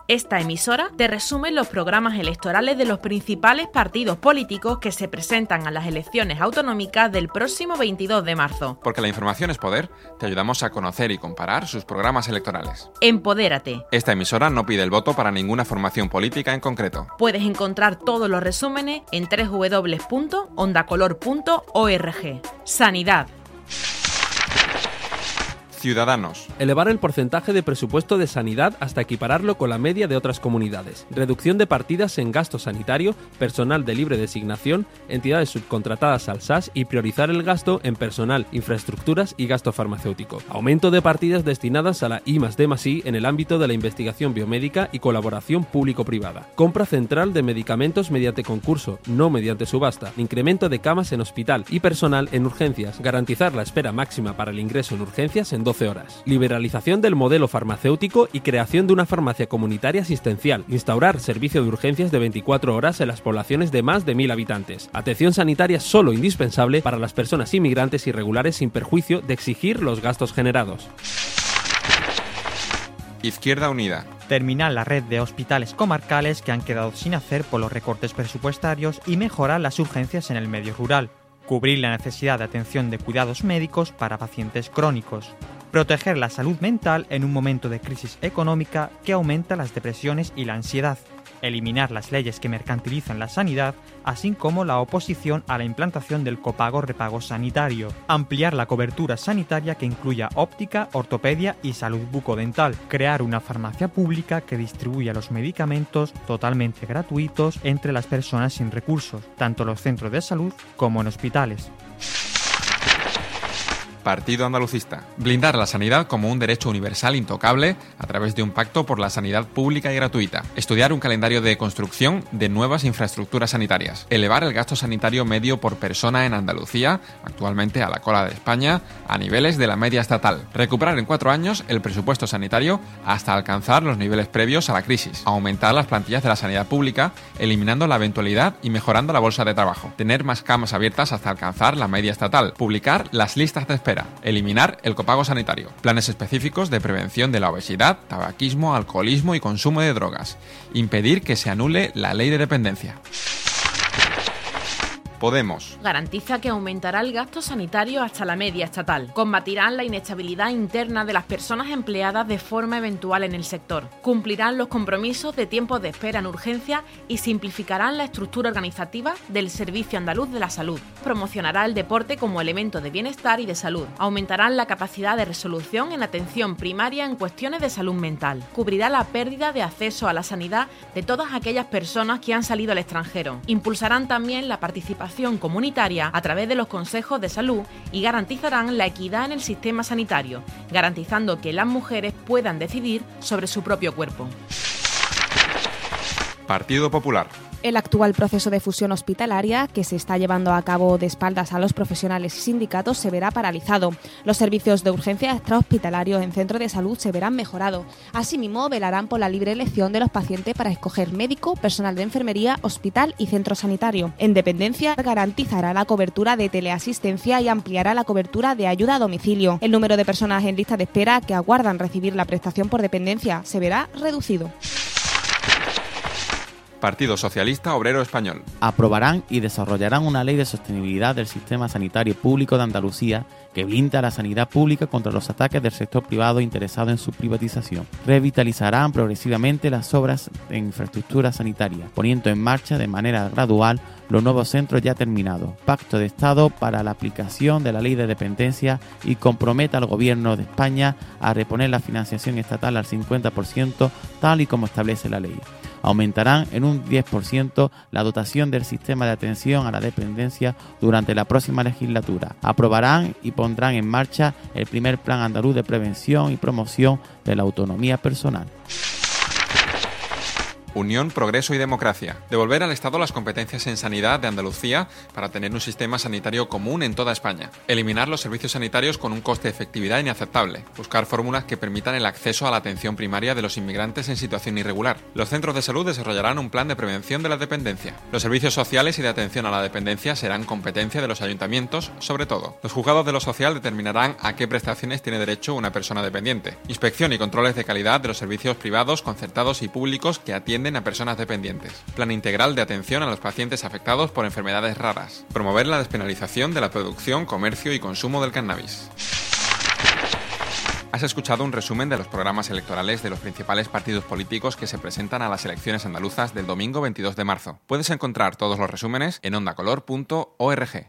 Esta emisora te resume los programas electorales de los principales partidos políticos que se presentan a las elecciones autonómicas del próximo 22 de marzo. Porque la información es poder, te ayudamos a conocer y comparar sus programas electorales. Empodérate. Esta emisora no pide el voto para ninguna formación política en concreto. Puedes encontrar todos los resúmenes en www.ondacolor.org. Sanidad. Ciudadanos. Elevar el porcentaje de presupuesto de sanidad hasta equipararlo con la media de otras comunidades. Reducción de partidas en gasto sanitario, personal de libre designación, entidades subcontratadas al SAS y priorizar el gasto en personal, infraestructuras y gasto farmacéutico. Aumento de partidas destinadas a la I+D+I en el ámbito de la investigación biomédica y colaboración público-privada. Compra central de medicamentos mediante concurso, no mediante subasta. Incremento de camas en hospital y personal en urgencias. Garantizar la espera máxima para el ingreso en urgencias en 12 horas. Liberalización del modelo farmacéutico y creación de una farmacia comunitaria asistencial. Instaurar servicio de urgencias de 24 horas en las poblaciones de más de 1.000 habitantes. Atención sanitaria solo indispensable para las personas inmigrantes irregulares sin perjuicio de exigir los gastos generados. Izquierda Unida. Terminar la red de hospitales comarcales que han quedado sin hacer por los recortes presupuestarios y mejorar las urgencias en el medio rural. Cubrir la necesidad de atención de cuidados médicos para pacientes crónicos. Proteger la salud mental en un momento de crisis económica que aumenta las depresiones y la ansiedad. Eliminar las leyes que mercantilizan la sanidad, así como la oposición a la implantación del copago-repago sanitario. Ampliar la cobertura sanitaria que incluya óptica, ortopedia y salud bucodental. Crear una farmacia pública que distribuya los medicamentos totalmente gratuitos entre las personas sin recursos, tanto en los centros de salud como en hospitales. Partido Andalucista. Blindar la sanidad como un derecho universal intocable a través de un pacto por la sanidad pública y gratuita. Estudiar un calendario de construcción de nuevas infraestructuras sanitarias. Elevar el gasto sanitario medio por persona en Andalucía, actualmente a la cola de España, a niveles de la media estatal. Recuperar en 4 años el presupuesto sanitario hasta alcanzar los niveles previos a la crisis. Aumentar las plantillas de la sanidad pública, eliminando la eventualidad y mejorando la bolsa de trabajo. Tener más camas abiertas hasta alcanzar la media estatal. Publicar las listas de espera. Eliminar el copago sanitario. Planes específicos de prevención de la obesidad, tabaquismo, alcoholismo y consumo de drogas. Impedir que se anule la ley de dependencia. Podemos. Garantiza que aumentará el gasto sanitario hasta la media estatal. Combatirán la inestabilidad interna de las personas empleadas de forma eventual en el sector. Cumplirán los compromisos de tiempos de espera en urgencia y simplificarán la estructura organizativa del Servicio Andaluz de la Salud. Promocionará el deporte como elemento de bienestar y de salud. Aumentarán la capacidad de resolución en atención primaria en cuestiones de salud mental. Cubrirá la pérdida de acceso a la sanidad de todas aquellas personas que han salido al extranjero. Impulsarán también la participación comunitaria a través de los consejos de salud y garantizarán la equidad en el sistema sanitario, garantizando que las mujeres puedan decidir sobre su propio cuerpo. Partido Popular. El actual proceso de fusión hospitalaria, que se está llevando a cabo de espaldas a los profesionales y sindicatos, se verá paralizado. Los servicios de urgencia extrahospitalarios en centros de salud se verán mejorados. Asimismo, velarán por la libre elección de los pacientes para escoger médico, personal de enfermería, hospital y centro sanitario. En dependencia, garantizará la cobertura de teleasistencia y ampliará la cobertura de ayuda a domicilio. El número de personas en lista de espera que aguardan recibir la prestación por dependencia se verá reducido. Partido Socialista Obrero Español. Aprobarán y desarrollarán una ley de sostenibilidad del sistema sanitario público de Andalucía que blinda a la sanidad pública contra los ataques del sector privado interesado en su privatización. Revitalizarán progresivamente las obras de infraestructura sanitaria, poniendo en marcha de manera gradual los nuevos centros ya terminados. Pacto de Estado para la aplicación de la ley de dependencia y compromete al Gobierno de España a reponer la financiación estatal al 50% tal y como establece la ley. Aumentarán en un 10% la dotación del sistema de atención a la dependencia durante la próxima legislatura. Aprobarán y pondrán en marcha el primer Plan Andaluz de Prevención y Promoción de la Autonomía Personal. Unión, Progreso y Democracia. Devolver al Estado las competencias en sanidad de Andalucía para tener un sistema sanitario común en toda España. Eliminar los servicios sanitarios con un coste de efectividad inaceptable. Buscar fórmulas que permitan el acceso a la atención primaria de los inmigrantes en situación irregular. Los centros de salud desarrollarán un plan de prevención de la dependencia. Los servicios sociales y de atención a la dependencia serán competencia de los ayuntamientos, sobre todo. Los juzgados de lo social determinarán a qué prestaciones tiene derecho una persona dependiente. Inspección y controles de calidad de los servicios privados, concertados y públicos que atienden a personas dependientes. Plan integral de atención a los pacientes afectados por enfermedades raras. Promover la despenalización de la producción, comercio y consumo del cannabis. Has escuchado un resumen de los programas electorales de los principales partidos políticos que se presentan a las elecciones andaluzas del domingo 22 de marzo. Puedes encontrar todos los resúmenes en ondacolor.org.